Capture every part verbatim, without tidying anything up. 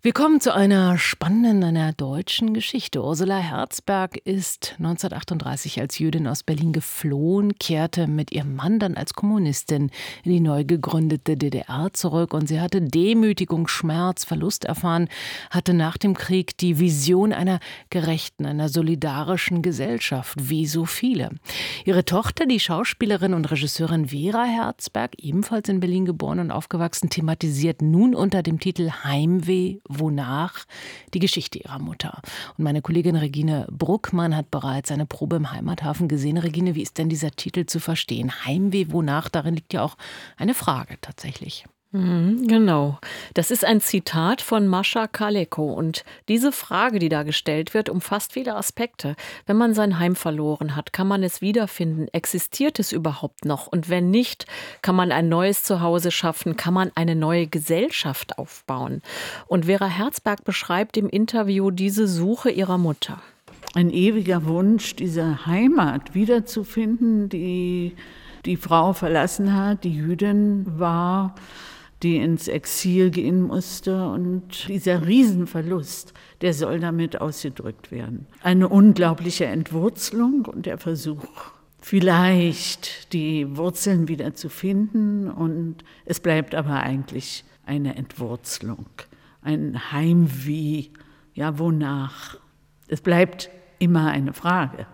Wir kommen zu einer spannenden, einer deutschen Geschichte. Ursula Herzberg ist neunzehnhundertachtunddreißig als Jüdin aus Berlin geflohen, kehrte mit ihrem Mann dann als Kommunistin in die neu gegründete D D R zurück. Und sie hatte Demütigung, Schmerz, Verlust erfahren, hatte nach dem Krieg die Vision einer gerechten, einer solidarischen Gesellschaft, wie so viele. Ihre Tochter, die Schauspielerin und Regisseurin Vera Herzberg, ebenfalls in Berlin geboren und aufgewachsen, thematisiert nun unter dem Titel Heimweh, wonach die Geschichte ihrer Mutter. Und meine Kollegin Regine Bruckmann hat bereits eine Probe im Heimathafen gesehen. Regine, wie ist denn dieser Titel zu verstehen? Heimweh, wonach? Darin liegt ja auch eine Frage tatsächlich. Genau. Das ist ein Zitat von Mascha Kaleko. Und diese Frage, die da gestellt wird, umfasst viele Aspekte. Wenn man sein Heim verloren hat, kann man es wiederfinden? Existiert es überhaupt noch? Und wenn nicht, kann man ein neues Zuhause schaffen? Kann man eine neue Gesellschaft aufbauen? Und Vera Herzberg beschreibt im Interview diese Suche ihrer Mutter. Ein ewiger Wunsch, diese Heimat wiederzufinden, die die Frau verlassen hat, die Jüdin war, die ins Exil gehen musste. Und dieser Riesenverlust, der soll damit ausgedrückt werden. Eine unglaubliche Entwurzelung und der Versuch, vielleicht die Wurzeln wieder zu finden. Und es bleibt aber eigentlich eine Entwurzelung, ein Heimweh. Ja, wonach? Es bleibt immer eine Frage.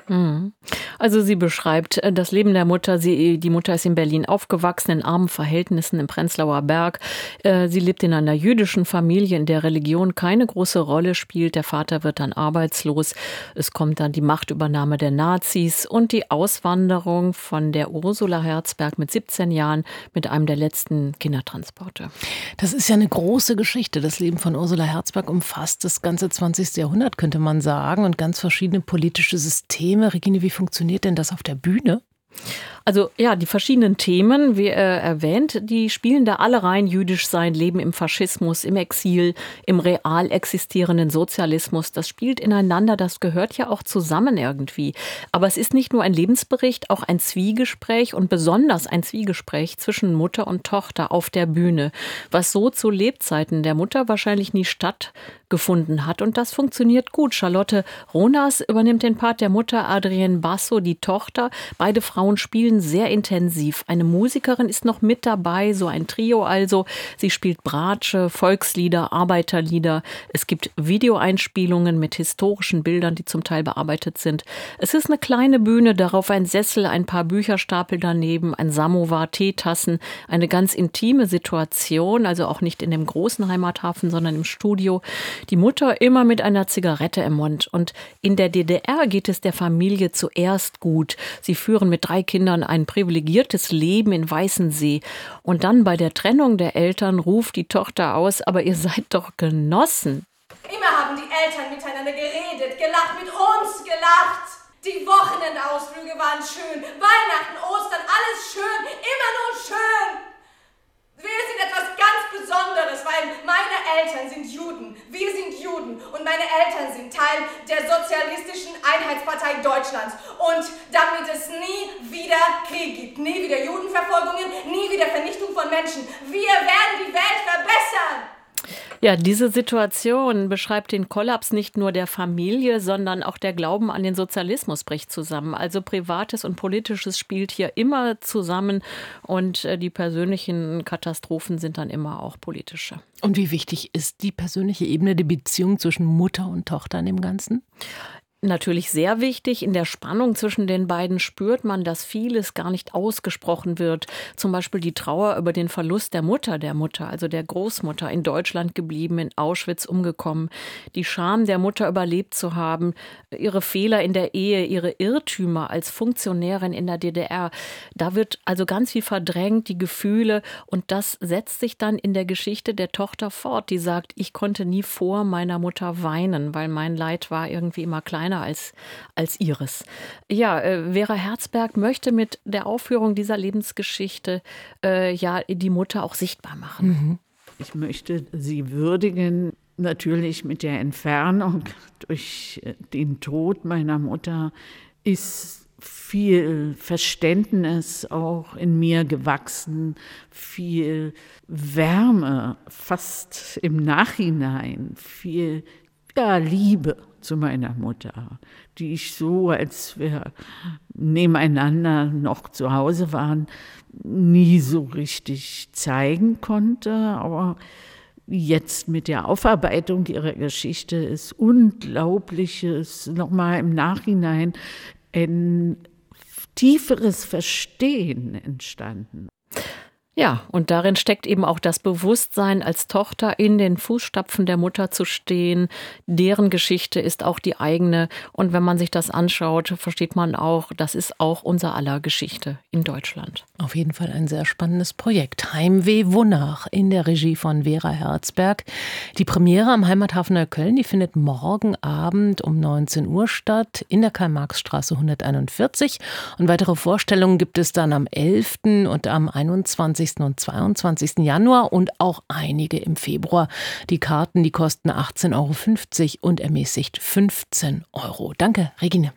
Also sie beschreibt das Leben der Mutter. Sie, die Mutter ist in Berlin aufgewachsen, in armen Verhältnissen im Prenzlauer Berg. Sie lebt in einer jüdischen Familie, in der Religion keine große Rolle spielt. Der Vater wird dann arbeitslos. Es kommt dann die Machtübernahme der Nazis und die Auswanderung von der Ursula Herzberg mit siebzehn Jahren mit einem der letzten Kindertransporte. Das ist ja eine große Geschichte. Das Leben von Ursula Herzberg umfasst das ganze zwanzigste Jahrhundert, könnte man sagen, und ganz verschiedene politische Systeme. Regine, wie funktioniert denn das auf der Bühne? Also ja, die verschiedenen Themen, wie äh, erwähnt, die spielen da alle rein. Jüdisch sein, Leben im Faschismus, im Exil, im real existierenden Sozialismus. Das spielt ineinander, das gehört ja auch zusammen irgendwie. Aber es ist nicht nur ein Lebensbericht, auch ein Zwiegespräch und besonders ein Zwiegespräch zwischen Mutter und Tochter auf der Bühne, was so zu Lebzeiten der Mutter wahrscheinlich nie stattgefunden hat. Und das funktioniert gut. Charlotte Ronas übernimmt den Part der Mutter, Adrienne Basso die Tochter. Beide Frauen spielen sehr intensiv. Eine Musikerin ist noch mit dabei, so ein Trio also. Sie spielt Bratsche, Volkslieder, Arbeiterlieder. Es gibt Videoeinspielungen mit historischen Bildern, die zum Teil bearbeitet sind. Es ist eine kleine Bühne, darauf ein Sessel, ein paar Bücherstapel daneben, ein Samovar, Teetassen, eine ganz intime Situation, also auch nicht in dem großen Heimathafen, sondern im Studio. Die Mutter immer mit einer Zigarette im Mund. Und in der D D R geht es der Familie zuerst gut. Sie führen mit drei Kindern ein privilegiertes Leben in Weißensee. Und dann bei der Trennung der Eltern ruft die Tochter aus, aber ihr seid doch Genossen. Immer haben die Eltern miteinander geredet, gelacht, mit uns gelacht. Die Wochenendausflüge waren schön, Weihnachten, Ostern, alles schön, immer nur schön. Wir sind etwas ganz Besonderes, weil meine Eltern sind Juden, wir sind Juden und meine Eltern sind Teil der Sozialistischen Einheitspartei Deutschlands. Und damit es nie wieder Krieg gibt, nie wieder Judenverfolgungen, nie wieder Vernichtung von Menschen, wir werden die Welt verbessern. Ja, diese Situation beschreibt den Kollaps nicht nur der Familie, sondern auch der Glauben an den Sozialismus bricht zusammen. Also Privates und Politisches spielt hier immer zusammen und die persönlichen Katastrophen sind dann immer auch politische. Und wie wichtig ist die persönliche Ebene, die Beziehung zwischen Mutter und Tochter in dem Ganzen? Natürlich sehr wichtig. In der Spannung zwischen den beiden spürt man, dass vieles gar nicht ausgesprochen wird. Zum Beispiel die Trauer über den Verlust der Mutter, der Mutter, also der Großmutter, in Deutschland geblieben, in Auschwitz umgekommen. Die Scham der Mutter überlebt zu haben, ihre Fehler in der Ehe, ihre Irrtümer als Funktionärin in der D D R. Da wird also ganz viel verdrängt, die Gefühle. Und das setzt sich dann in der Geschichte der Tochter fort, die sagt, ich konnte nie vor meiner Mutter weinen, weil mein Leid war irgendwie immer kleiner als, als ihres. Ja, äh, Vera Herzberg möchte mit der Aufführung dieser Lebensgeschichte äh, ja die Mutter auch sichtbar machen. Mhm. Ich möchte sie würdigen, natürlich mit der Entfernung durch den Tod meiner Mutter ist viel Verständnis auch in mir gewachsen, viel Wärme, fast im Nachhinein, viel ja, Liebe zu meiner Mutter, die ich so, als wir nebeneinander noch zu Hause waren, nie so richtig zeigen konnte. Aber jetzt mit der Aufarbeitung ihrer Geschichte ist Unglaubliches nochmal im Nachhinein ein tieferes Verstehen entstanden. Ja, und darin steckt eben auch das Bewusstsein, als Tochter in den Fußstapfen der Mutter zu stehen. Deren Geschichte ist auch die eigene. Und wenn man sich das anschaut, versteht man auch, das ist auch unser aller Geschichte in Deutschland. Auf jeden Fall ein sehr spannendes Projekt. Heimweh Wonach in der Regie von Vera Herzberg. Die Premiere am Heimathafen Neukölln, die findet morgen Abend um neunzehn Uhr statt in der Karl-Marx-Straße hunderteinundvierzig. Und weitere Vorstellungen gibt es dann am elften und am einundzwanzigsten und zweiundzwanzigsten Januar und auch einige im Februar. Die Karten, die kosten achtzehn Euro fünfzig und ermäßigt fünfzehn Euro. Danke, Regine.